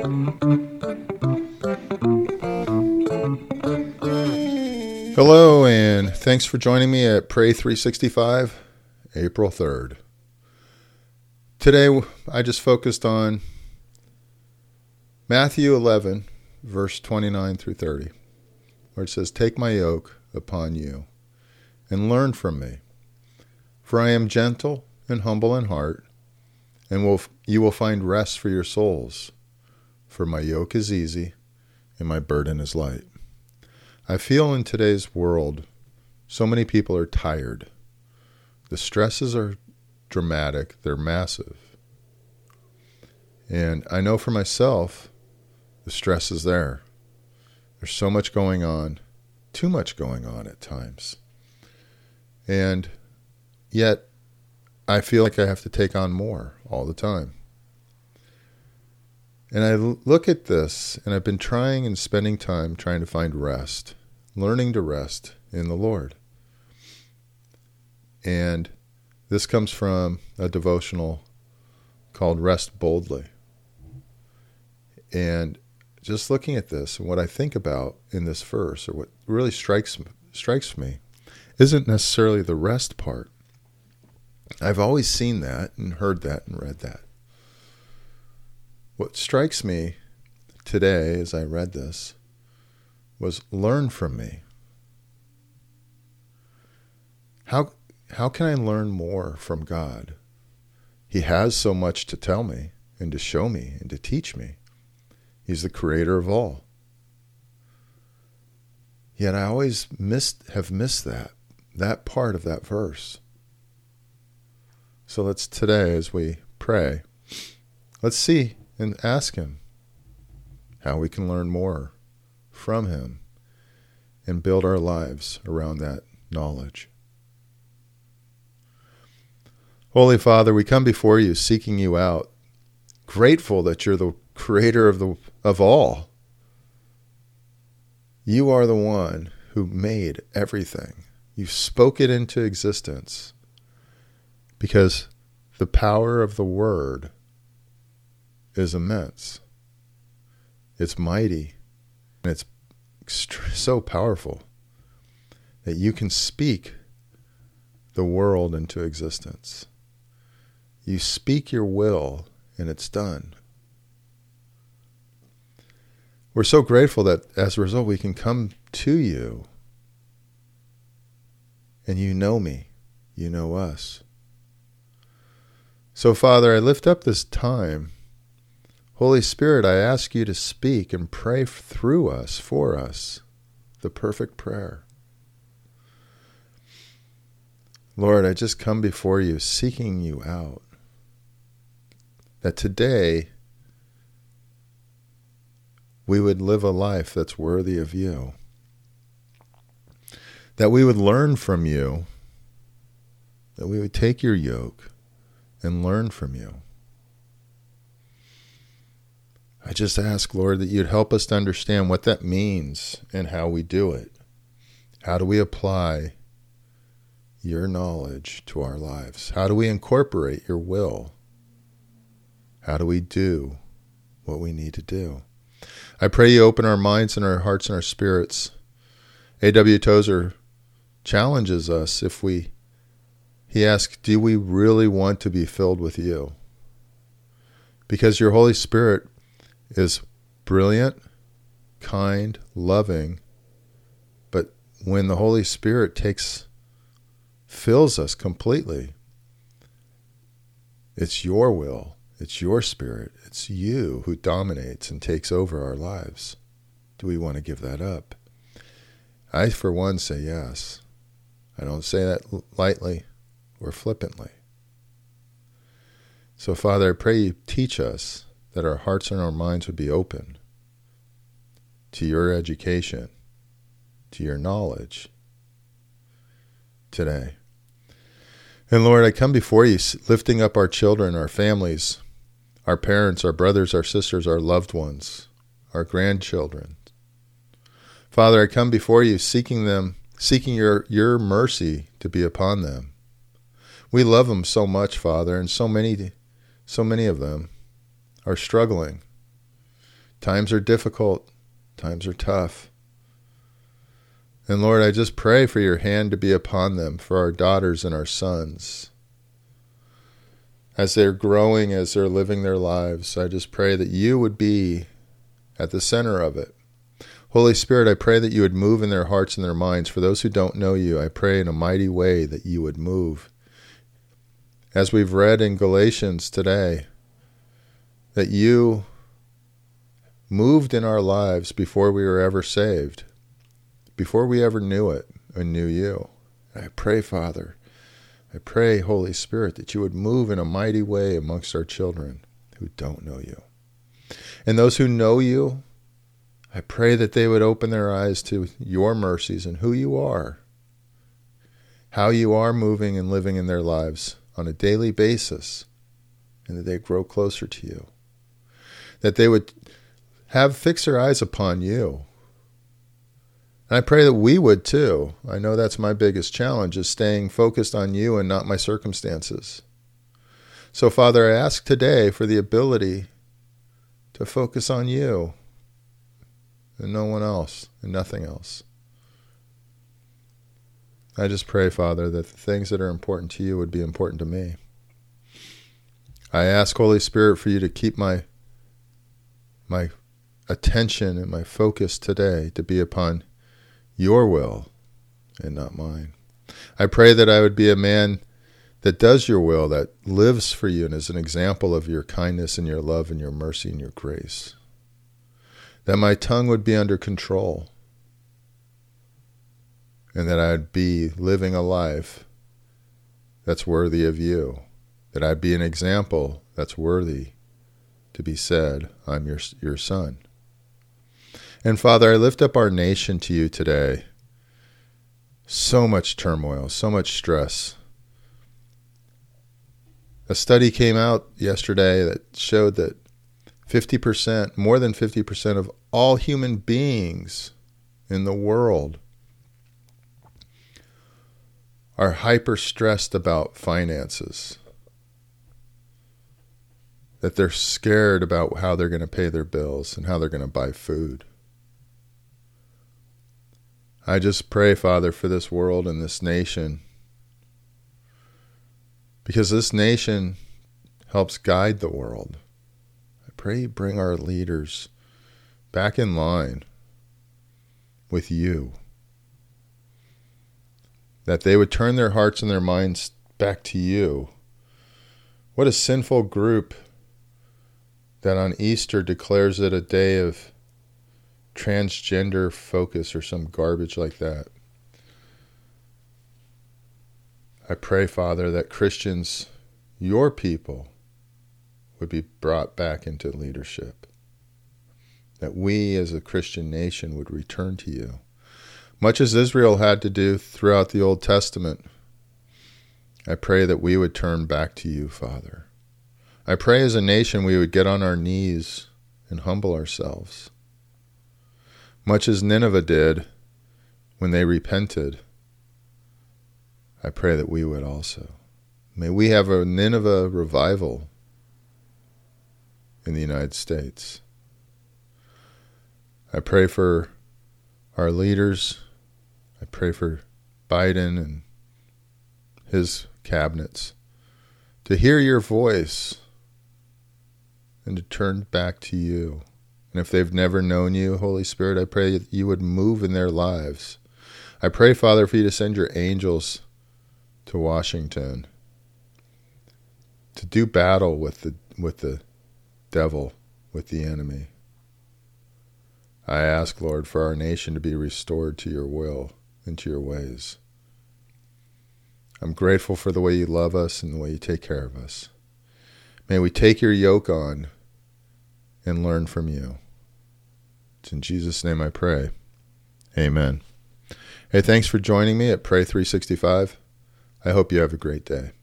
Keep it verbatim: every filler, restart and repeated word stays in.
Hello, and thanks for joining me at Pray three sixty-five, April third. Today, I just focused on Matthew eleven, verse twenty-nine through thirty, where it says, "Take my yoke upon you, and learn from me, for I am gentle and humble in heart, and will you will find rest for your souls. For my yoke is easy, and my burden is light." I feel in today's world, so many people are tired. The stresses are dramatic, they're massive. And I know for myself, the stress is there. There's so much going on, too much going on at times. And yet, I feel like I have to take on more all the time. And I look at this, and I've been trying and spending time trying to find rest, learning to rest in the Lord. And this comes from a devotional called Rest Boldly. And just looking at this, and what I think about in this verse, or what really strikes strikes me, isn't necessarily the rest part. I've always seen that and heard that and read that. What strikes me today as I read this was, learn from me. How how can I learn more from God? He has so much to tell me and to show me and to teach me. He's the creator of all. Yet I always missed have missed that, that part of that verse. So let's today, as we pray, let's see and ask him how we can learn more from him and build our lives around that knowledge. Holy Father, we come before you seeking you out, grateful that you're the creator of the of all. You are the one who made everything. You spoke it into existence because the power of the word is immense. It's mighty, and it's so powerful that you can speak the world into existence. You speak your will, and it's done. We're so grateful that as a result we can come to you, and you know me, you know us. So Father, I lift up this time. Holy Spirit, I ask you to speak and pray through us, for us, the perfect prayer. Lord, I just come before you, seeking you out, that today we would live a life that's worthy of you, that we would learn from you, that we would take your yoke and learn from you. I just ask, Lord, that you'd help us to understand what that means and how we do it. How do we apply your knowledge to our lives? How do we incorporate your will? How do we do what we need to do? I pray you open our minds and our hearts and our spirits. A W Tozer challenges us if we, he asks, do we really want to be filled with you? Because your Holy Spirit is brilliant, kind, loving, but when the Holy Spirit takes, fills us completely, it's your will, it's your spirit, it's you who dominates and takes over our lives. Do we want to give that up? I, for one, say yes. I don't say that lightly or flippantly. So, Father, I pray you teach us that our hearts and our minds would be open to your education, to your knowledge today. And Lord, I come before you lifting up our children, our families, our parents, our brothers, our sisters, our loved ones, our grandchildren. Father, I come before you seeking them, seeking your, your mercy to be upon them. We love them so much, Father, and so many, so many of them are struggling. Times are difficult. Times are tough. And Lord, I just pray for your hand to be upon them, for our daughters and our sons. As they're growing, as they're living their lives, I just pray that you would be at the center of it. Holy Spirit, I pray that you would move in their hearts and their minds. For those who don't know you, I pray in a mighty way that you would move. As we've read in Galatians today, that you moved in our lives before we were ever saved, before we ever knew it and knew you. I pray, Father, I pray, Holy Spirit, that you would move in a mighty way amongst our children who don't know you. And those who know you, I pray that they would open their eyes to your mercies and who you are, how you are moving and living in their lives on a daily basis, and that they grow closer to you. That they would have fix their eyes upon you. And I pray that we would too. I know that's my biggest challenge, is staying focused on you and not my circumstances. So, Father, I ask today for the ability to focus on you and no one else and nothing else. I just pray, Father, that the things that are important to you would be important to me. I ask, Holy Spirit, for you to keep my my attention and my focus today to be upon your will and not mine. I pray that I would be a man that does your will, that lives for you and is an example of your kindness and your love and your mercy and your grace. That my tongue would be under control, and that I'd be living a life that's worthy of you, that I'd be an example that's worthy to be said, I'm your, your son. And Father, I lift up our nation to you today. So much turmoil, so much stress. A study came out yesterday that showed that fifty percent, more than fifty percent of all human beings in the world are hyper-stressed about finances. That they're scared about how they're going to pay their bills and how they're going to buy food. I just pray, Father, for this world and this nation, because this nation helps guide the world. I pray you bring our leaders back in line with you, that they would turn their hearts and their minds back to you. What a sinful group that on Easter declares it a day of transgender focus or some garbage like that. I pray, Father, that Christians, your people, would be brought back into leadership. That we as a Christian nation would return to you. Much as Israel had to do throughout the Old Testament, I pray that we would turn back to you, Father. I pray as a nation we would get on our knees and humble ourselves. Much as Nineveh did when they repented, I pray that we would also. May we have a Nineveh revival in the United States. I pray for our leaders. I pray for Biden and his cabinets to hear your voice and to turn back to you. And if they've never known you, Holy Spirit, I pray that you would move in their lives. I pray, Father, for you to send your angels to Washington to do battle with the with the devil, with the enemy. I ask, Lord, for our nation to be restored to your will and to your ways. I'm grateful for the way you love us and the way you take care of us. May we take your yoke on and learn from you. It's in Jesus' name I pray. Amen. Hey, thanks for joining me at Pray three sixty-five. I hope you have a great day.